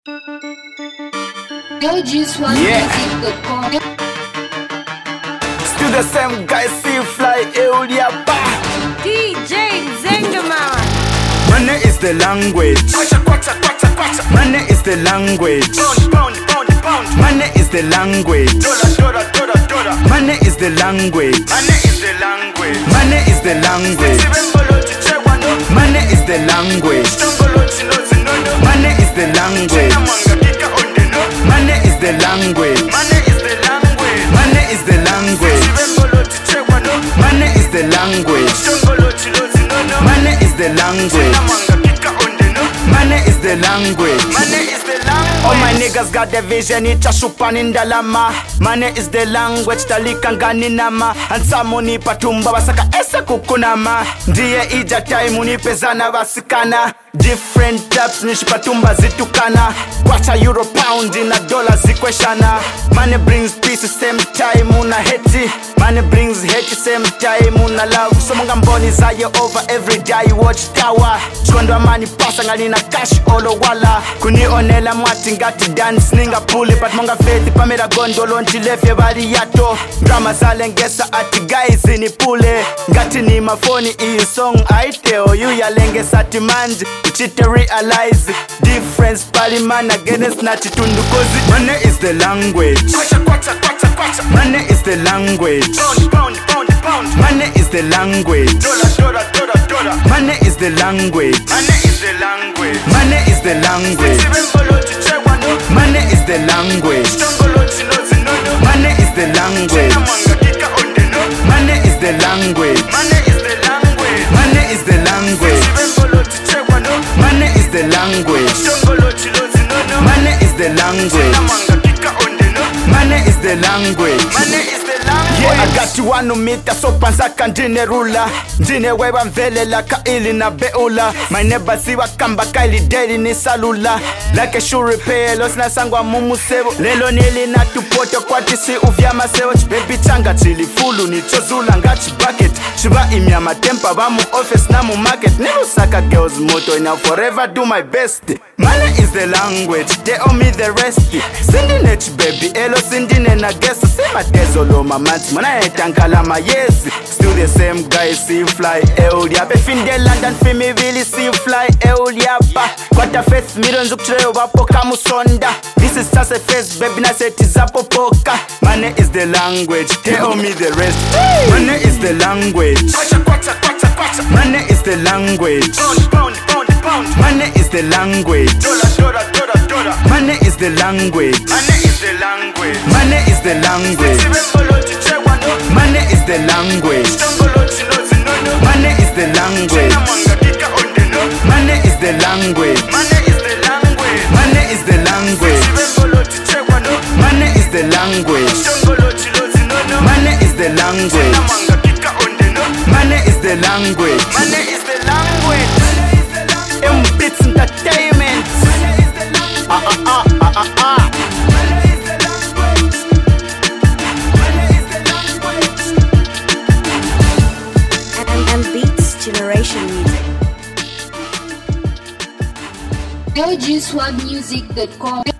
Yeah. Still the same guy, see fly, Eulia ba. DJ Zengaman. Money is the language. Money is the language. Money is the language. Money is the language. Money is the language. Money is the language. Money is the language. Money is the language. Money is the language. Money is the language. Money is the language. Money is the language. Money is the language. Money is the language. All my niggas got the vision, itashupa nindalama. Money is the language, talika ngani nama. Ansamuni patumba basaka ese kukunama. Ndiye ija time unipezana basikana. Different types nishipatumba zitukana. Kwacha euro pound na dollar zikweshana. Money brings peace same time una hate. Money brings hate same time una love. So munga mboni zaye over every day watch tower. Chikondo money pasa ngali na cash olo wala. Kuni onela mwati ngati dance ninga pule. But munga faith pamela gondolo ntilefye bali yato. Drama zalengesa ati guys ni pule. Ngati ni mafoni iyi song I tell you yalenge sati manji. Chite realize difference paliman against na chitundu kozi. Money is the language. Money is the language. Money is the language. Money is the language. Money is the language. Money is the language. Money is the language. Money is the language. Money is the language. Money is the language. Money is the language. Money is the language. Money is the language. Yeah, I got you one meter so panzaka ndine rula. Ndine weba mvele laka ili na beula. My neighbor siwa kamba kaili daily ni salula. Like a shoe repair los na sangwa mumu sebo. Lelo nili na tupoto kwa tisi uvyama sebo. Baby changa chili fulu ni chozula ngachi bucket. Shiba imyama tempa bamu office na mu market. Nilo saka girls moto and I'll forever do my best. Money is the language, they owe me the rest. Sindine baby, elo sindine na guess. Sema tezo lo mamanti, mana etankala ma yes. Still the same guy, see fly, eulia. Befin de London, fi me really see fly, eulia ba. Kwata face, millions ukchireo wapoka musonda. This is just a face, baby, na seti zapo poka. Money is the language, they owe me the rest. Money is the language. Money is the language. Money is the language. Money is the language. Money is the language. Money is the language. Money is the language. Money is the language. Money is the language. Money is the language. Money is the language. Money is the language. Money is the language. Money is the language. Money is the language. Beats entertainment. And Beats Generation Music. LGSwagmusic.com